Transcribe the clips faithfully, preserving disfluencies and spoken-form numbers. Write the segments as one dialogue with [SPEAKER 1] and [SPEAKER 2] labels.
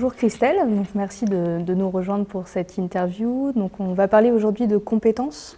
[SPEAKER 1] bonjour Christelle, donc merci de, de nous rejoindre pour cette interview. Donc on va parler aujourd'hui de compétences.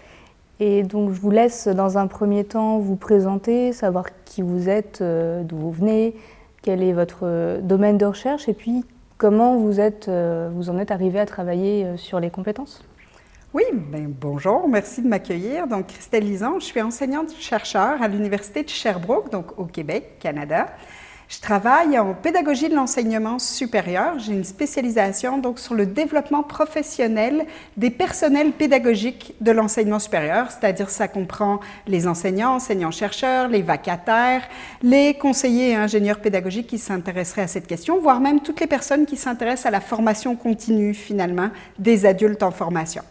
[SPEAKER 1] Et donc je vous laisse dans un premier temps vous présenter, savoir qui vous êtes, euh, d'où vous venez, quel est votre domaine de recherche et puis comment vous, êtes, euh, vous en êtes arrivé à travailler sur les compétences.
[SPEAKER 2] Oui, ben bonjour, merci de m'accueillir. Donc Christelle Lisan, je suis enseignante-chercheur à l'Université de Sherbrooke, donc au Québec, Canada. Je travaille en pédagogie de l'enseignement supérieur. J'ai une spécialisation donc sur le développement professionnel des personnels pédagogiques de l'enseignement supérieur, c'est-à-dire ça comprend les enseignants, enseignants-chercheurs, les vacataires, les conseillers et ingénieurs pédagogiques qui s'intéresseraient à cette question, voire même toutes les personnes qui s'intéressent à la formation continue finalement des adultes en formation.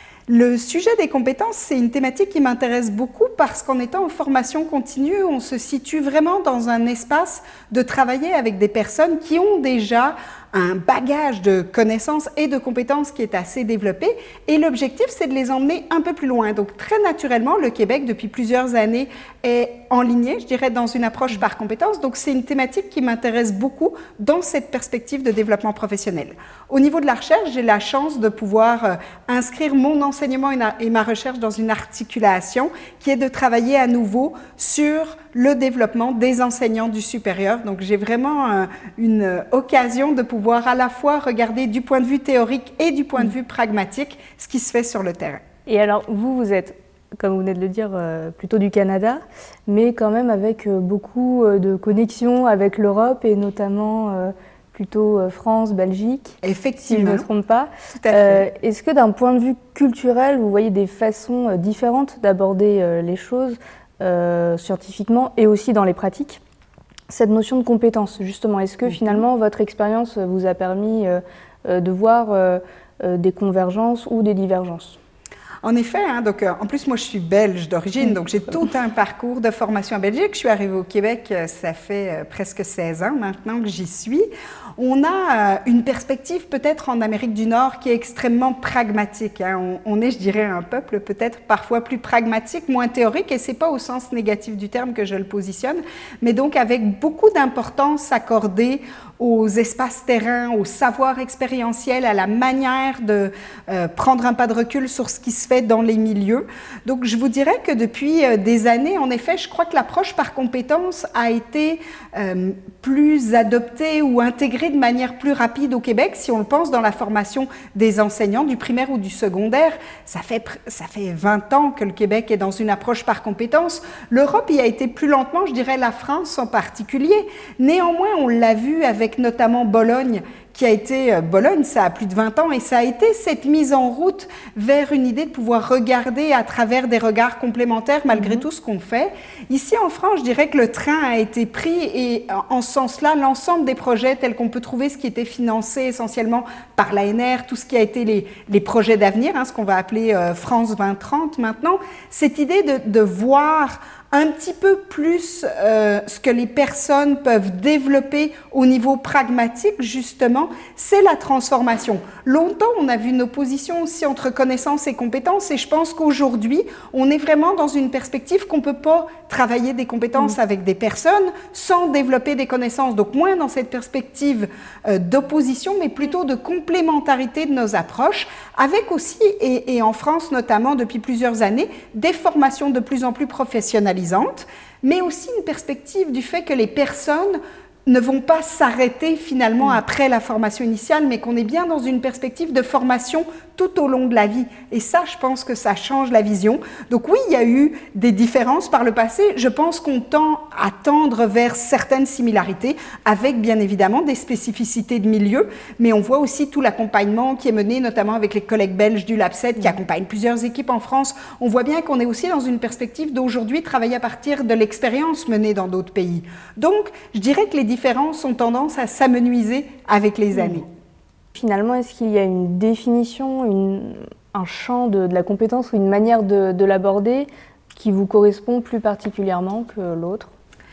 [SPEAKER 2] Le sujet des compétences, c'est une thématique qui m'intéresse beaucoup parce qu'en étant en formation continue, on se situe vraiment dans un espace de travailler avec des personnes qui ont déjà un bagage de connaissances et de compétences qui est assez développé et l'objectif, c'est de les emmener un peu plus loin. Donc, très naturellement, le Québec, depuis plusieurs années, est enligné, je dirais, dans une approche par compétences. Donc, c'est une thématique qui m'intéresse beaucoup dans cette perspective de développement professionnel. Au niveau de la recherche, j'ai la chance de pouvoir euh, inscrire mon enseignement et ma recherche dans une articulation qui est de travailler à nouveau sur le développement des enseignants du supérieur. Donc, j'ai vraiment euh, une occasion de pouvoir à la fois regarder du point de vue théorique et du point de vue pragmatique ce qui se fait sur le terrain.
[SPEAKER 1] Et alors, vous, vous êtes, comme vous venez de le dire, euh, plutôt du Canada, mais quand même avec euh, beaucoup euh, de connexions avec l'Europe et notamment euh, plutôt euh, France, Belgique,
[SPEAKER 2] Effectivement.
[SPEAKER 1] Si je ne me trompe pas.
[SPEAKER 2] Tout à fait.
[SPEAKER 1] Euh, est-ce que d'un point de vue culturel, vous voyez des façons euh, différentes d'aborder euh, les choses euh, scientifiquement et aussi dans les pratiques ? Cette notion de compétence, justement, est-ce que finalement votre expérience vous a permis euh, de voir euh, euh, des convergences ou des divergences ?
[SPEAKER 2] En effet, hein, donc, euh, en plus moi je suis belge d'origine, donc j'ai tout un parcours de formation en Belgique. Je suis arrivée au Québec, euh, ça fait euh, presque seize ans maintenant que j'y suis. On a euh, une perspective peut-être en Amérique du Nord qui est extrêmement pragmatique. Hein. On, on est, je dirais, un peuple peut-être parfois plus pragmatique, moins théorique, et c'est pas au sens négatif du terme que je le positionne, mais donc avec beaucoup d'importance accordée aux espaces terrains, au savoir expérientiel, à la manière de euh, prendre un pas de recul sur ce qui se fait dans les milieux. Donc, je vous dirais que depuis euh, des années, en effet, je crois que l'approche par compétences a été euh, plus adoptée ou intégrée de manière plus rapide au Québec. Si on le pense dans la formation des enseignants du primaire ou du secondaire, ça fait, ça fait vingt ans que le Québec est dans une approche par compétences. L'Europe y a été plus lentement, je dirais la France en particulier. Néanmoins, on l'a vu avec avec notamment Bologne, qui a été, Bologne, ça a plus de vingt ans, et ça a été cette mise en route vers une idée de pouvoir regarder à travers des regards complémentaires, malgré mmh. tout ce qu'on fait. Ici, en France, je dirais que le train a été pris, et en ce sens-là, l'ensemble des projets tels qu'on peut trouver, ce qui était financé essentiellement par l'A N R, tout ce qui a été les, les projets d'avenir, hein, ce qu'on va appeler euh, France vingt trente maintenant, cette idée de, de voir un petit peu plus euh, ce que les personnes peuvent développer au niveau pragmatique, justement, c'est la transformation. Longtemps, on a vu une opposition aussi entre connaissances et compétences, et je pense qu'aujourd'hui, on est vraiment dans une perspective qu'on ne peut pas travailler des compétences mmh. avec des personnes sans développer des connaissances. Donc, moins dans cette perspective euh, d'opposition, mais plutôt de complémentarité de nos approches, avec aussi, et, et en France notamment depuis plusieurs années, des formations de plus en plus professionnalisées, mais aussi une perspective du fait que les personnes ne vont pas s'arrêter finalement après la formation initiale, mais qu'on est bien dans une perspective de formation tout au long de la vie. Et ça, je pense que ça change la vision. Donc oui, il y a eu des différences par le passé. Je pense qu'on tend à tendre vers certaines similarités, avec bien évidemment des spécificités de milieu, mais on voit aussi tout l'accompagnement qui est mené, notamment avec les collègues belges du LabSet, qui accompagnent plusieurs équipes en France. On voit bien qu'on est aussi dans une perspective d'aujourd'hui travailler à partir de l'expérience menée dans d'autres pays. Donc, je dirais que les différences ont tendance à s'amenuiser avec les années.
[SPEAKER 1] Finalement, est-ce qu'il y a une définition, une, un champ de, de la compétence ou une manière de, de l'aborder qui vous correspond plus particulièrement que l'autre ?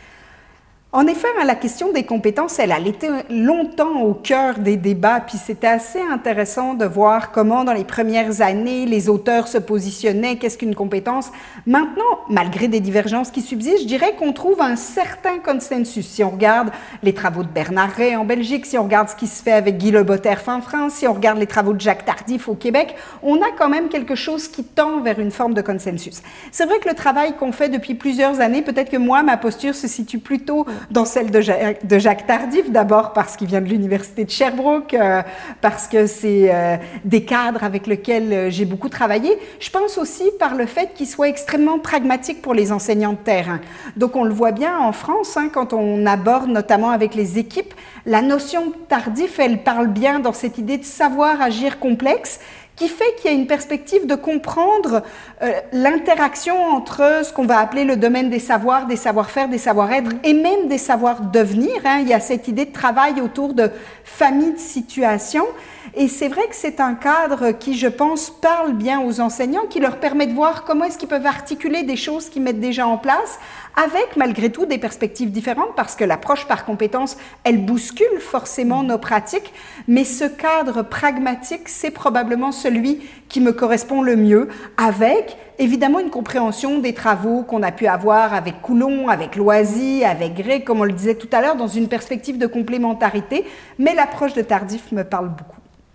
[SPEAKER 2] En effet, la question des compétences, elle a été longtemps au cœur des débats, puis c'était assez intéressant de voir comment dans les premières années, les auteurs se positionnaient, qu'est-ce qu'une compétence. Maintenant, malgré des divergences qui subsistent, je dirais qu'on trouve un certain consensus. Si on regarde les travaux de Bernard Rey en Belgique, si on regarde ce qui se fait avec Guy Le Botterf en France, si on regarde les travaux de Jacques Tardif au Québec, on a quand même quelque chose qui tend vers une forme de consensus. C'est vrai que le travail qu'on fait depuis plusieurs années, peut-être que moi, ma posture se situe plutôt dans celle de Jacques, de Jacques Tardif, d'abord parce qu'il vient de l'université de Sherbrooke, euh, parce que c'est euh, des cadres avec lesquels euh, j'ai beaucoup travaillé. Je pense aussi par le fait qu'il soit extrêmement pragmatique pour les enseignants de terrain. Donc on le voit bien en France, hein, quand on aborde notamment avec les équipes, la notion de Tardif, elle parle bien dans cette idée de savoir agir complexe, qui fait qu'il y a une perspective de comprendre euh, l'interaction entre ce qu'on va appeler le domaine des savoirs, des savoir-faire, des savoir-être et même des savoirs-devenir. Hein. Il y a cette idée de travail autour de familles de situations. Et c'est vrai que c'est un cadre qui, je pense, parle bien aux enseignants, qui leur permet de voir comment est-ce qu'ils peuvent articuler des choses qu'ils mettent déjà en place, avec malgré tout des perspectives différentes, parce que l'approche par compétence, elle bouscule forcément nos pratiques, mais ce cadre pragmatique, c'est probablement celui qui me correspond le mieux, avec évidemment une compréhension des travaux qu'on a pu avoir avec Coulon, avec Loisy, avec Gray, comme on le disait tout à l'heure, dans une perspective de complémentarité, mais l'approche de Tardif me parle beaucoup.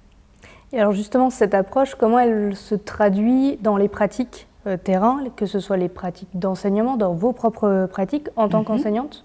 [SPEAKER 1] Et alors justement, cette approche, comment elle se traduit dans les pratiques euh, terrain, que ce soit les pratiques d'enseignement, dans vos propres pratiques en tant mm-hmm. qu'enseignante?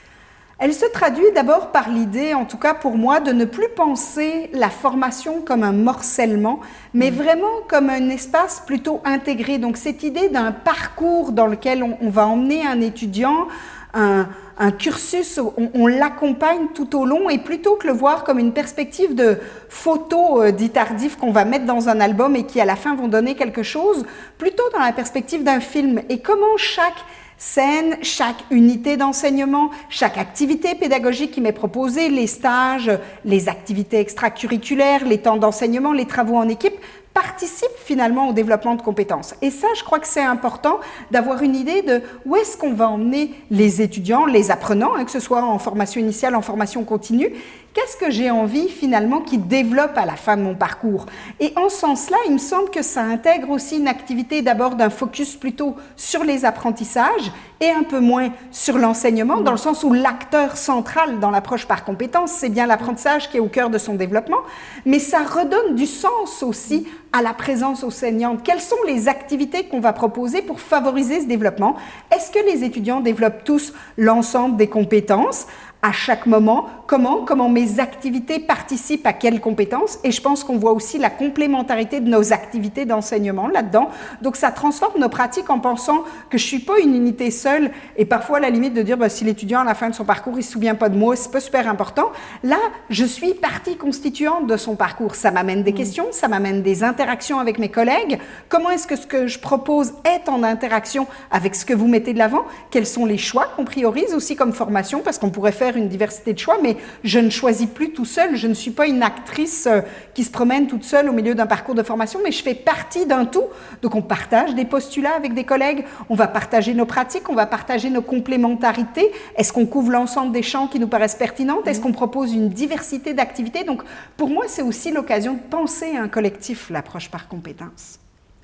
[SPEAKER 2] Elle se traduit d'abord par l'idée, en tout cas pour moi, de ne plus penser la formation comme un morcellement, mais mmh. vraiment comme un espace plutôt intégré. Donc cette idée d'un parcours dans lequel on, on va emmener un étudiant, un, un cursus, on, on l'accompagne tout au long, et plutôt que le voir comme une perspective de photos euh, dit Tardif qu'on va mettre dans un album et qui à la fin vont donner quelque chose, plutôt dans la perspective d'un film. Et comment chaque scène, chaque unité d'enseignement, chaque activité pédagogique qui m'est proposée, les stages, les activités extracurriculaires, les temps d'enseignement, les travaux en équipe, participent finalement au développement de compétences. Et ça, je crois que c'est important d'avoir une idée de où est-ce qu'on va emmener les étudiants, les apprenants, hein, que ce soit en formation initiale, en formation continue. Qu'est-ce que j'ai envie finalement qu'ils développent à la fin de mon parcours? Et en ce sens-là, il me semble que ça intègre aussi une activité d'abord d'un focus plutôt sur les apprentissages et un peu moins sur l'enseignement, dans le sens où l'acteur central dans l'approche par compétences, c'est bien l'apprentissage qui est au cœur de son développement, mais ça redonne du sens aussi à la présence enseignante. Quelles sont les activités qu'on va proposer pour favoriser ce développement? Est-ce que les étudiants développent tous l'ensemble des compétences à chaque moment? Comment, comment mes activités participent à quelles compétences? Et je pense qu'on voit aussi la complémentarité de nos activités d'enseignement là-dedans. Donc ça transforme nos pratiques en pensant que je ne suis pas une unité seule, et parfois à la limite de dire bah, si l'étudiant à la fin de son parcours il ne se souvient pas de moi, c'est pas super important. Là, je suis partie constituante de son parcours. Ça m'amène des mmh. questions, ça m'amène des interactions avec mes collègues. Comment est-ce que ce que je propose est en interaction avec ce que vous mettez de l'avant? Quels sont les choix qu'on priorise aussi comme formation? Parce qu'on pourrait faire une diversité de choix, mais je ne choisis plus tout seul. Je ne suis pas une actrice qui se promène toute seule au milieu d'un parcours de formation, mais je fais partie d'un tout. Donc on partage des postulats avec des collègues, on va partager nos pratiques, on va partager nos complémentarités. Est-ce qu'on couvre l'ensemble des champs qui nous paraissent pertinentes? Est-ce qu'on propose une diversité d'activités? Donc pour moi, c'est aussi l'occasion de penser à un collectif, l'approche par compétences.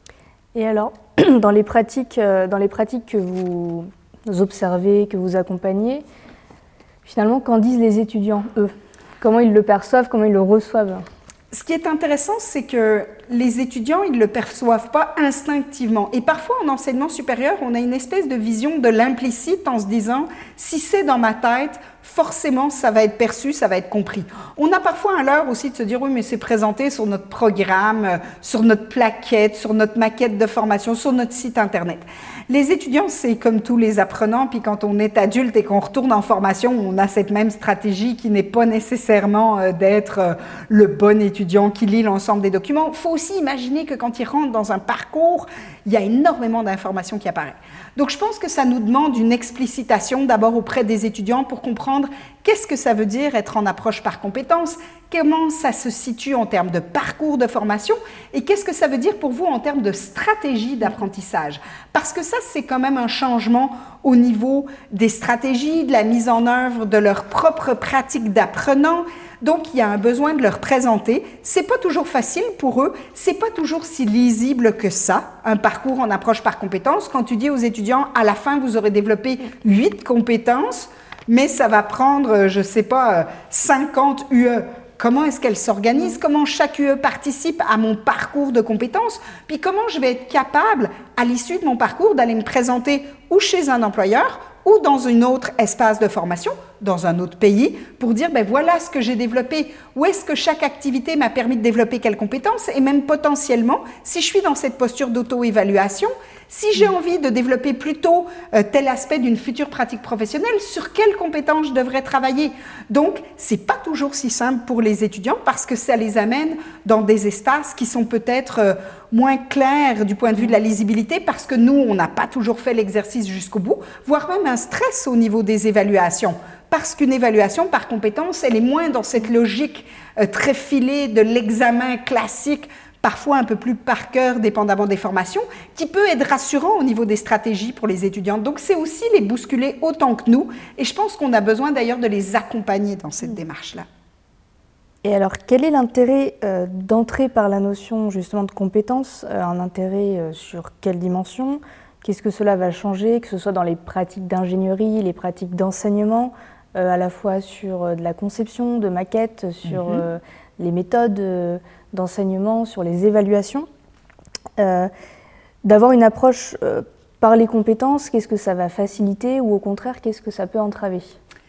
[SPEAKER 1] Et alors, dans les pratiques, dans les pratiques que vous observez, que vous accompagnez, finalement, qu'en disent les étudiants, eux? Comment ils le perçoivent, comment ils le reçoivent?
[SPEAKER 2] Ce qui est intéressant, c'est que les étudiants, ils ne le perçoivent pas instinctivement. Et parfois, en enseignement supérieur, on a une espèce de vision de l'implicite en se disant « si c'est dans ma tête, forcément, ça va être perçu, ça va être compris ». On a parfois un leurre aussi de se dire « oui, mais c'est présenté sur notre programme, sur notre plaquette, sur notre maquette de formation, sur notre site Internet ». Les étudiants, c'est comme tous les apprenants, puis quand on est adulte et qu'on retourne en formation, on a cette même stratégie qui n'est pas nécessairement d'être le bon étudiant étudiant qui lit l'ensemble des documents. Il faut aussi imaginer que quand il rentre dans un parcours, il y a énormément d'informations qui apparaissent. Donc je pense que ça nous demande une explicitation d'abord auprès des étudiants pour comprendre qu'est-ce que ça veut dire être en approche par compétences, comment ça se situe en termes de parcours de formation et qu'est-ce que ça veut dire pour vous en termes de stratégie d'apprentissage. Parce que ça, c'est quand même un changement au niveau des stratégies, de la mise en œuvre de leurs propres pratiques d'apprenants. Donc, il y a un besoin de leur présenter. C'est pas toujours facile pour eux, c'est pas toujours si lisible que ça, un parcours en approche par compétences. Quand tu dis aux étudiants, à la fin, vous aurez développé huit compétences, mais ça va prendre, je sais pas, cinquante U E. Comment est-ce qu'elle s'organise? Comment chaque U E participe à mon parcours de compétences? Puis comment je vais être capable, à l'issue de mon parcours, d'aller me présenter ou chez un employeur ou dans un autre espace de formation, dans un autre pays, pour dire, ben voilà ce que j'ai développé, où est-ce que chaque activité m'a permis de développer quelles compétences, et même potentiellement, si je suis dans cette posture d'auto-évaluation, si j'ai envie de développer plutôt euh, tel aspect d'une future pratique professionnelle, sur quelles compétences je devrais travailler. Donc, c'est pas toujours si simple pour les étudiants parce que ça les amène dans des espaces qui sont peut-être euh, moins clairs du point de vue de la lisibilité parce que nous, on n'a pas toujours fait l'exercice jusqu'au bout, voire même un stress au niveau des évaluations. Parce qu'une évaluation par compétence, elle est moins dans cette logique euh, très filée de l'examen classique, parfois un peu plus par cœur, dépendamment des formations, qui peut être rassurant au niveau des stratégies pour les étudiants. Donc, c'est aussi les bousculer autant que nous, et je pense qu'on a besoin d'ailleurs de les accompagner dans cette démarche-là.
[SPEAKER 1] Et alors, quel est l'intérêt euh, d'entrer par la notion justement de compétence, euh, un intérêt euh, sur quelle dimension? Qu'est-ce que cela va changer, que ce soit dans les pratiques d'ingénierie, les pratiques d'enseignement, euh, à la fois sur euh, de la conception, de maquettes, sur mm-hmm. euh, les méthodes euh, d'enseignement, sur les évaluations, euh, d'avoir une approche euh, par les compétences, qu'est-ce que ça va faciliter ou au contraire, qu'est-ce que ça peut entraver?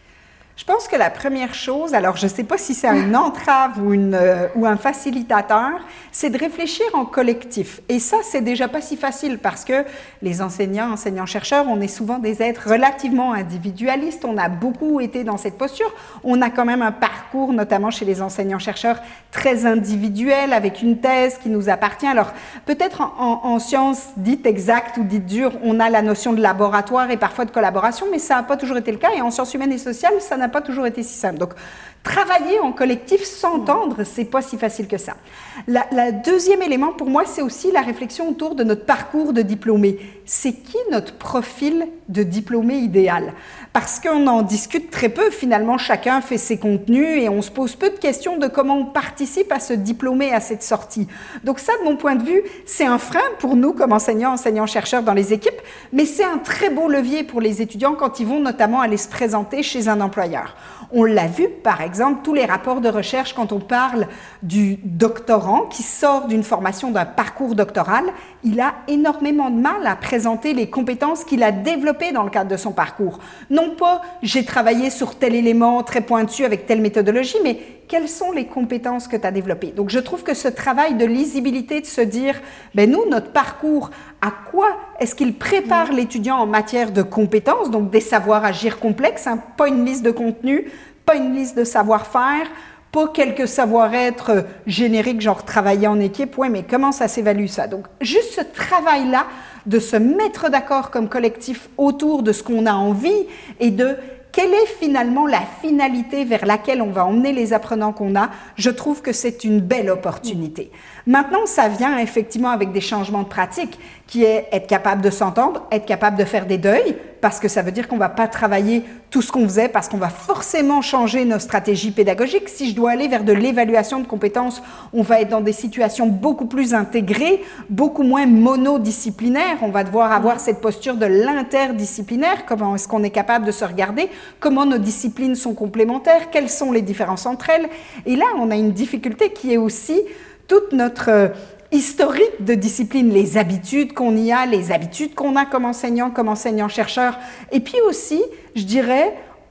[SPEAKER 2] Je pense que la première chose, alors je ne sais pas si c'est une entrave ou, une, euh, ou un facilitateur, c'est de réfléchir en collectif. Et ça, c'est déjà pas si facile parce que les enseignants, enseignants-chercheurs, on est souvent des êtres relativement individualistes. On a beaucoup été dans cette posture. On a quand même un parcours, notamment chez les enseignants-chercheurs, très individuel, avec une thèse qui nous appartient. Alors, peut-être en, en, en sciences dites exactes ou dites dures, on a la notion de laboratoire et parfois de collaboration, mais ça n'a pas toujours été le cas. Et en sciences humaines et sociales, ça n'a pas toujours été si simple. Donc, travailler en collectif, s'entendre, c'est pas si facile que ça. La, la deuxième élément, pour moi, c'est aussi la réflexion autour de notre parcours de diplômé. C'est qui notre profil de diplômé idéal? Parce qu'on en discute très peu, finalement, chacun fait ses contenus et on se pose peu de questions de comment on participe à ce diplômé, à cette sortie. Donc ça, de mon point de vue, c'est un frein pour nous comme enseignants, enseignants-chercheurs dans les équipes, mais c'est un très beau levier pour les étudiants quand ils vont notamment aller se présenter chez un employeur. On l'a vu, par exemple, tous les rapports de recherche quand on parle du doctorant qui sort d'une formation, d'un parcours doctoral, il a énormément de mal à présenter les compétences qu'il a développées dans le cadre de son parcours. Non pas « j'ai travaillé sur tel élément très pointu avec telle méthodologie », mais quelles sont les compétences que tu as développées. Donc, je trouve que ce travail de lisibilité, de se dire, ben nous, notre parcours, à quoi est-ce qu'il prépare l'étudiant en matière de compétences, donc des savoirs agir complexes, hein, pas une liste de contenu, pas une liste de savoir-faire, pas quelques savoir-être génériques, genre travailler en équipe, ouais, mais comment ça s'évalue ça? Donc, juste ce travail-là, de se mettre d'accord comme collectif autour de ce qu'on a envie et de quelle est finalement la finalité vers laquelle on va emmener les apprenants qu'on a, je trouve que c'est une belle opportunité. Maintenant, ça vient effectivement avec des changements de pratique, qui est être capable de s'entendre, être capable de faire des deuils, parce que ça veut dire qu'on ne va pas travailler tout ce qu'on faisait, parce qu'on va forcément changer nos stratégies pédagogiques. Si je dois aller vers de l'évaluation de compétences, on va être dans des situations beaucoup plus intégrées, beaucoup moins monodisciplinaires. On va devoir avoir cette posture de l'interdisciplinaire. Comment est-ce qu'on est capable de se regarder? Comment nos disciplines sont complémentaires? Quelles sont les différences entre elles? Et là, on a une difficulté qui est aussi toute notre euh, historique de discipline, les habitudes qu'on y a, les habitudes qu'on a comme enseignant, comme enseignant-chercheur. Et puis aussi, je dirais,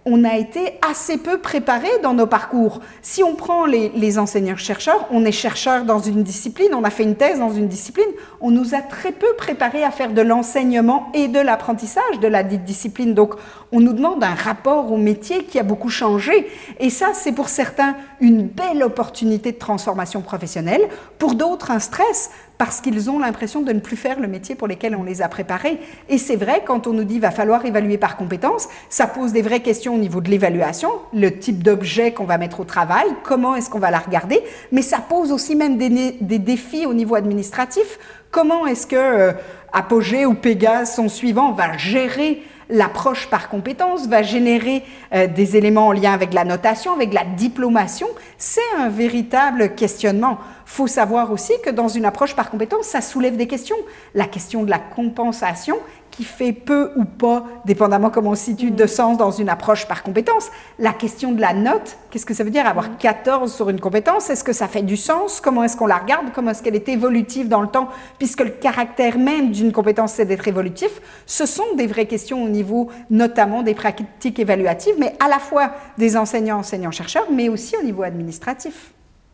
[SPEAKER 2] on a été assez peu préparé dans nos parcours. Si on prend les, les enseignants-chercheurs, on est chercheur dans une discipline, on a fait une thèse dans une discipline, on nous a très peu préparés à faire de l'enseignement et de l'apprentissage de la dite discipline. Donc, on nous demande un rapport au métier qui a beaucoup changé. Et ça, c'est pour certains une belle opportunité de transformation professionnelle, pour d'autres un stress, parce qu'ils ont l'impression de ne plus faire le métier pour lequel on les a préparés. Et c'est vrai, quand on nous dit qu'il va falloir évaluer par compétences, ça pose des vraies questions au niveau de l'évaluation, le type d'objet qu'on va mettre au travail, comment est-ce qu'on va la regarder, mais ça pose aussi même des, des défis au niveau administratif. Comment est-ce que euh, Apogée ou Pégase, son suivant, va gérer l'approche par compétences, va générer euh, des éléments en lien avec la notation, avec la diplomation? C'est un véritable questionnement. Il faut savoir aussi que dans une approche par compétences, ça soulève des questions. La question de la compensation, qui fait peu ou pas, dépendamment comment on se situe, de sens dans une approche par compétence. La question de la note, qu'est-ce que ça veut dire avoir quatorze sur une compétence? Est-ce que ça fait du sens? Comment est-ce qu'on la regarde? Comment est-ce qu'elle est évolutive dans le temps? Puisque le caractère même d'une compétence, c'est d'être évolutif. Ce sont des vraies questions au niveau notamment des pratiques évaluatives, mais à la fois des enseignants, enseignants-chercheurs, mais aussi au niveau administratif.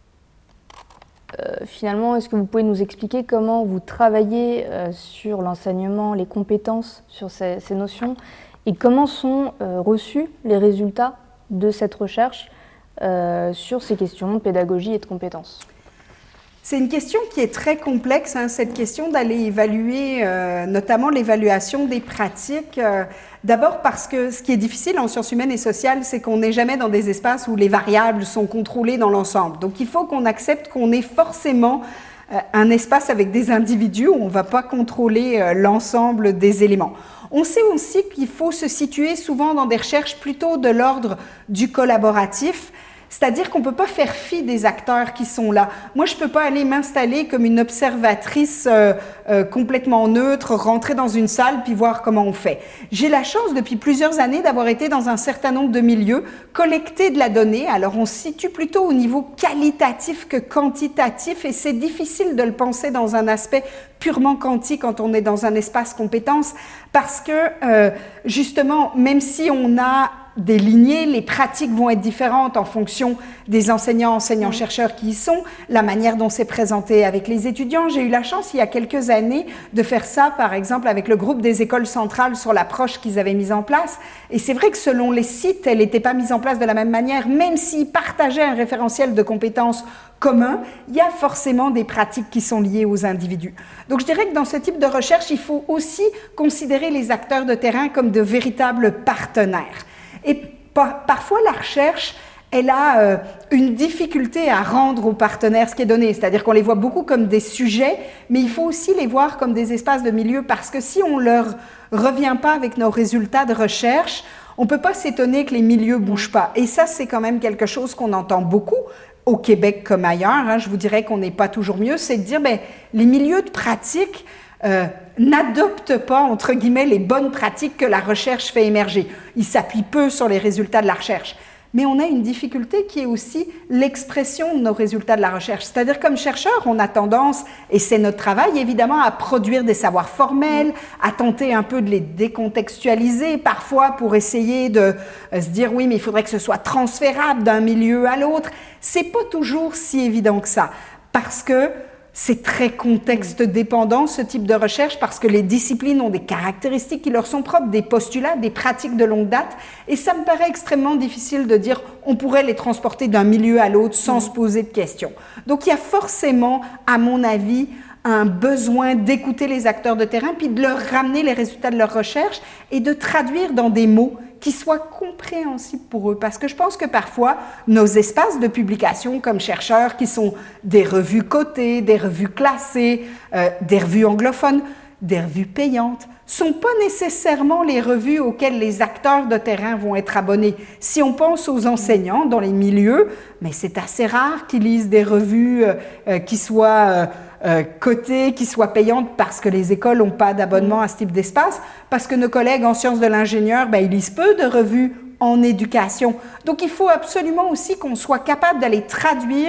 [SPEAKER 1] Euh, finalement, est-ce que vous pouvez nous expliquer comment vous travaillez euh, sur l'enseignement, les compétences, sur ces, ces notions, et comment sont euh, reçus les résultats de cette recherche euh, sur ces questions de pédagogie et de compétences?
[SPEAKER 2] C'est une question qui est très complexe, hein, cette question d'aller évaluer euh, notamment l'évaluation des pratiques. Euh, D'abord parce que ce qui est difficile en sciences humaines et sociales, c'est qu'on n'est jamais dans des espaces où les variables sont contrôlées dans l'ensemble. Donc il faut qu'on accepte qu'on est forcément euh, un espace avec des individus où on ne va pas contrôler euh, l'ensemble des éléments. On sait aussi qu'il faut se situer souvent dans des recherches plutôt de l'ordre du collaboratif. C'est-à-dire qu'on ne peut pas faire fi des acteurs qui sont là. Moi, je ne peux pas aller m'installer comme une observatrice euh, euh, complètement neutre, rentrer dans une salle puis voir comment on fait. J'ai la chance depuis plusieurs années d'avoir été dans un certain nombre de milieux, collecter de la donnée. Alors, on se situe plutôt au niveau qualitatif que quantitatif et c'est difficile de le penser dans un aspect purement quantique quand on est dans un espace compétence parce que, euh, justement, même si on a des lignées, les pratiques vont être différentes en fonction des enseignants, enseignants-chercheurs qui y sont, la manière dont c'est présenté avec les étudiants. J'ai eu la chance, il y a quelques années, de faire ça, par exemple, avec le groupe des écoles centrales sur l'approche qu'ils avaient mise en place. Et c'est vrai que selon les sites, elle n'était pas mise en place de la même manière, même s'ils partageaient un référentiel de compétences commun, il y a forcément des pratiques qui sont liées aux individus. Donc je dirais que dans ce type de recherche, il faut aussi considérer les acteurs de terrain comme de véritables partenaires. Et par, parfois, la recherche, elle a euh, une difficulté à rendre aux partenaires ce qui est donné. C'est-à-dire qu'on les voit beaucoup comme des sujets, mais il faut aussi les voir comme des espaces de milieu parce que si on ne leur revient pas avec nos résultats de recherche, on ne peut pas s'étonner que les milieux ne bougent pas. Et ça, c'est quand même quelque chose qu'on entend beaucoup au Québec comme ailleurs. Hein, je vous dirais qu'on n'est pas toujours mieux. C'est de dire, ben, les milieux de pratique Euh, n'adoptent pas, entre guillemets, les bonnes pratiques que la recherche fait émerger. Ils s'appuient peu sur les résultats de la recherche. Mais on a une difficulté qui est aussi l'expression de nos résultats de la recherche. C'est-à-dire, comme chercheur, on a tendance, et c'est notre travail, évidemment, à produire des savoirs formels, à tenter un peu de les décontextualiser, parfois pour essayer de euh, se dire, oui, mais il faudrait que ce soit transférable d'un milieu à l'autre. C'est pas toujours si évident que ça, parce que c'est très contexte dépendant, ce type de recherche, parce que les disciplines ont des caractéristiques qui leur sont propres, des postulats, des pratiques de longue date, et ça me paraît extrêmement difficile de dire on pourrait les transporter d'un milieu à l'autre sans se poser de questions. Donc il y a forcément, à mon avis, un besoin d'écouter les acteurs de terrain, puis de leur ramener les résultats de leur recherche et de traduire dans des mots qui soient compréhensibles pour eux. Parce que je pense que parfois, nos espaces de publication comme chercheurs, qui sont des revues cotées, des revues classées, euh, des revues anglophones, des revues payantes, sont pas nécessairement les revues auxquelles les acteurs de terrain vont être abonnés. Si on pense aux enseignants dans les milieux, mais c'est assez rare qu'ils lisent des revues euh, euh, qui soient euh, euh, cotées, qui soient payantes, parce que les écoles n'ont pas d'abonnement à ce type d'espace, parce que nos collègues en sciences de l'ingénieur, ben, ils lisent peu de revues en éducation. Donc il faut absolument aussi qu'on soit capable d'aller traduire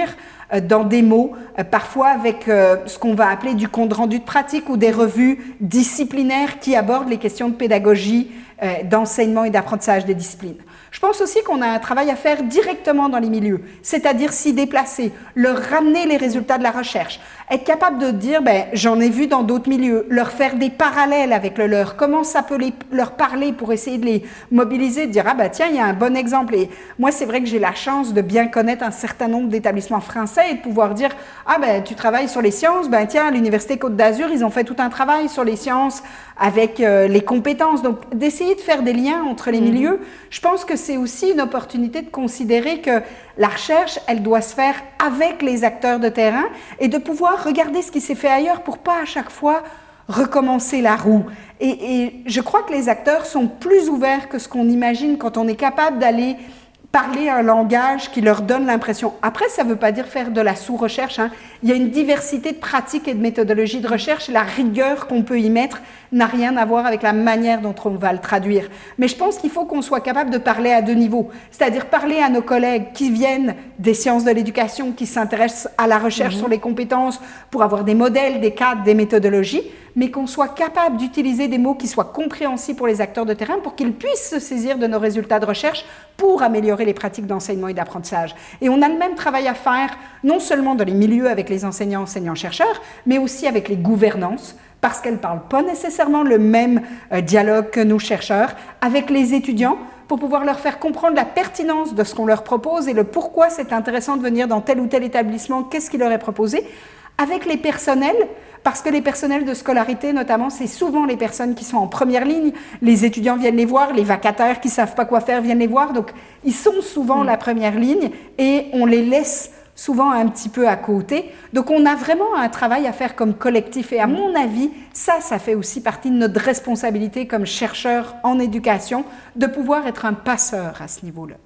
[SPEAKER 2] euh, dans des mots, euh, parfois avec euh, ce qu'on va appeler du compte rendu de pratique ou des revues disciplinaires qui abordent les questions de pédagogie, euh, d'enseignement et d'apprentissage des disciplines. Je pense aussi qu'on a un travail à faire directement dans les milieux, c'est-à-dire s'y déplacer, leur ramener les résultats de la recherche, être capable de dire, ben, j'en ai vu dans d'autres milieux, leur faire des parallèles avec le leur, comment ça peut les, leur parler pour essayer de les mobiliser, de dire, ah ben tiens, il y a un bon exemple. Et moi, c'est vrai que j'ai la chance de bien connaître un certain nombre d'établissements français et de pouvoir dire, ah ben tu travailles sur les sciences, ben tiens, à l'Université Côte d'Azur, ils ont fait tout un travail sur les sciences avec euh, les compétences. Donc, d'essayer de faire des liens entre les mmh. milieux, je pense que c'est aussi une opportunité de considérer que la recherche, elle doit se faire avec les acteurs de terrain et de pouvoir regarder ce qui s'est fait ailleurs pour pas à chaque fois recommencer la roue. Et, et je crois que les acteurs sont plus ouverts que ce qu'on imagine quand on est capable d'aller parler un langage qui leur donne l'impression. Après, ça ne veut pas dire faire de la sous-recherche, hein. Il y a une diversité de pratiques et de méthodologies de recherche. La rigueur qu'on peut y mettre n'a rien à voir avec la manière dont on va le traduire. Mais je pense qu'il faut qu'on soit capable de parler à deux niveaux, c'est-à-dire parler à nos collègues qui viennent des sciences de l'éducation, qui s'intéressent à la recherche mmh. sur les compétences pour avoir des modèles, des cadres, des méthodologies, mais qu'on soit capable d'utiliser des mots qui soient compréhensibles pour les acteurs de terrain pour qu'ils puissent se saisir de nos résultats de recherche pour améliorer les pratiques d'enseignement et d'apprentissage. Et on a le même travail à faire, non seulement dans les milieux avec les enseignants, enseignants-chercheurs, mais aussi avec les gouvernances, parce qu'elles ne parlent pas nécessairement le même euh, dialogue que nos chercheurs, avec les étudiants, pour pouvoir leur faire comprendre la pertinence de ce qu'on leur propose et le pourquoi c'est intéressant de venir dans tel ou tel établissement, qu'est-ce qui leur est proposé, avec les personnels, parce que les personnels de scolarité, notamment, c'est souvent les personnes qui sont en première ligne. Les étudiants viennent les voir, les vacataires qui ne savent pas quoi faire viennent les voir. Donc, ils sont souvent mmh. la première ligne et on les laisse souvent un petit peu à côté. Donc, on a vraiment un travail à faire comme collectif. Et à mon avis, ça, ça fait aussi partie de notre responsabilité comme chercheurs en éducation, de pouvoir être un passeur à ce niveau-là.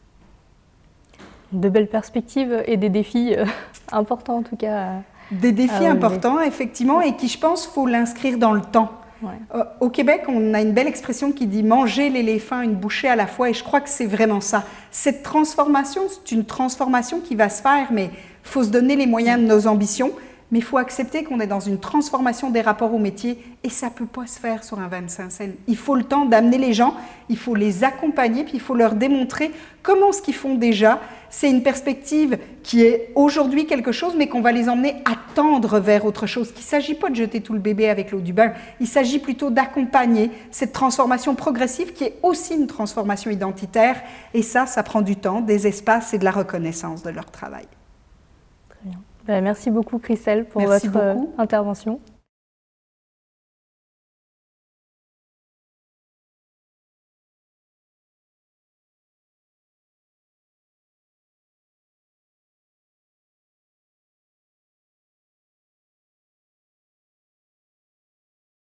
[SPEAKER 1] De belles perspectives et des défis euh, importants en tout cas.
[SPEAKER 2] Des défis importants, effectivement, et qui, je pense, il faut l'inscrire dans le temps. Ouais. Euh, au Québec, on a une belle expression qui dit « manger l'éléphant une bouchée à la fois », et je crois que c'est vraiment ça. Cette transformation, c'est une transformation qui va se faire, mais il faut se donner les moyens de nos ambitions, mais il faut accepter qu'on est dans une transformation des rapports au métier, et ça ne peut pas se faire sur un vingt-cinq cents. Il faut le temps d'amener les gens, il faut les accompagner, puis il faut leur démontrer comment ce qu'ils font déjà, c'est une perspective qui est aujourd'hui quelque chose, mais qu'on va les emmener à tendre vers autre chose. Il ne s'agit pas de jeter tout le bébé avec l'eau du bain, il s'agit plutôt d'accompagner cette transformation progressive qui est aussi une transformation identitaire. Et ça, ça prend du temps, des espaces et de la reconnaissance de leur travail.
[SPEAKER 1] Très bien. Ben, merci beaucoup Christelle pour
[SPEAKER 2] merci
[SPEAKER 1] votre
[SPEAKER 2] beaucoup.
[SPEAKER 1] intervention.